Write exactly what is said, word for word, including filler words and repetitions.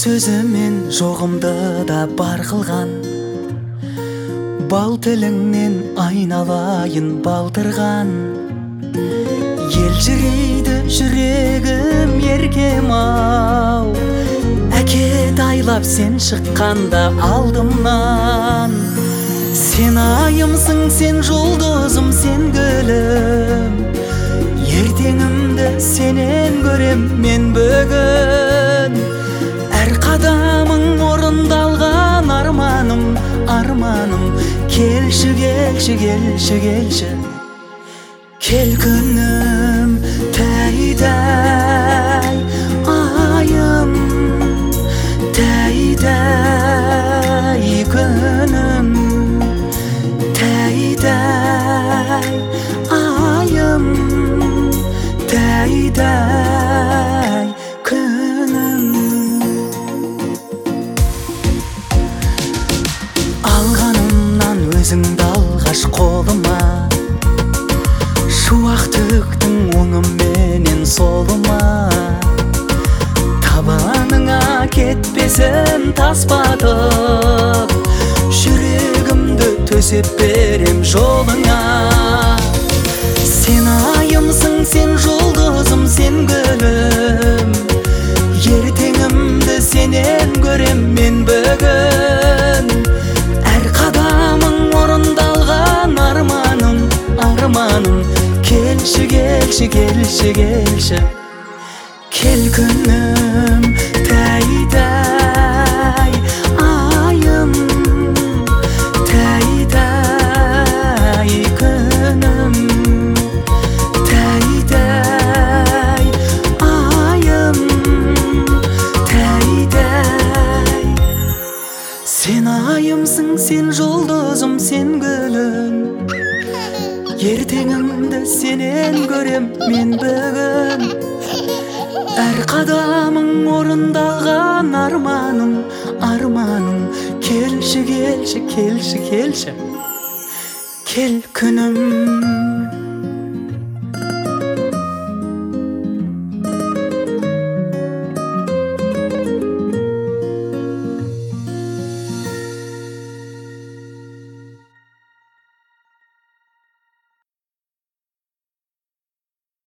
сөзімен жоғымды да бар қылған, бал тіліңнен айналайын балтырған. Елжірейді жүрегім еркем ау, әкет айлап сен шыққанда алдымнан. Сен айымсың, сен жұлдызым, сен гүлім, ертеңімді сенен көрем мен бүгін. Әр қадамың орындалған арманым, арманым. Келші, келші, келші, келші. Кел күнім тәй-тәй, айым тәй-тәй, күнім тәй-тәй, айым тәй-тәй, күнім. Алғанымнан өзіңді алғаш қолыма, шуақ төктің оңымменен солыма. Табаныңа кетпесін тас батып, жүрегімді төсеп берем жолыңа. Сен айымсың, сен жұлдызым, сен гүлім, ертеңімді сенен көрем мен бүгін. Әр қадамың орындалған арманым, арманым. Келші, келші, келші, келші. Кел күнім тәй-тәй, айым тәй-тәй, күнім тәй-тәй, айым тәй-тәй. Сен айымсың, сен жұлдызым, сен гүлім, ертеңімді сенен көрем мен бүгін. Әр қадамың орындалған арманым, арманым. Келші, келші, келші, келші. Кел күнім.